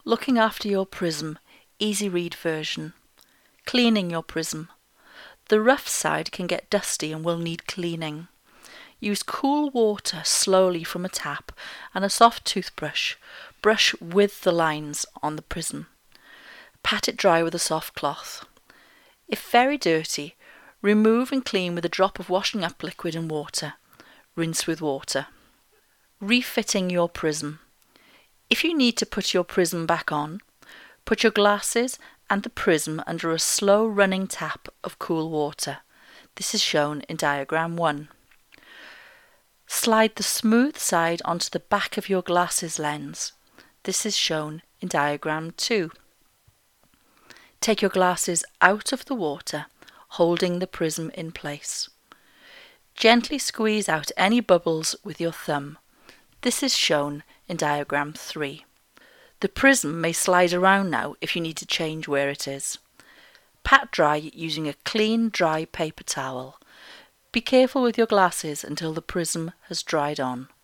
Looking after your prism, easy read version. Cleaning your prism. The rough side can get dusty and will need cleaning. Use cool water slowly from a tap and a soft toothbrush. Brush with the lines on the prism. Pat it dry with a soft cloth. If very dirty, remove and clean with a drop of washing up liquid and water. Rinse with water. Refitting your prism. If you need to put your prism back on, put your glasses and the prism under a slow running tap of cool water. This is shown in diagram 1. Slide the smooth side onto the back of your glasses lens. This is shown in diagram 2. Take your glasses out of the water, holding the prism in place. Gently squeeze out any bubbles with your thumb. This is shown in diagram 3. The prism may slide around now if you need to change where it is. Pat dry using a clean, dry paper towel. Be careful with your glasses until the prism has dried on.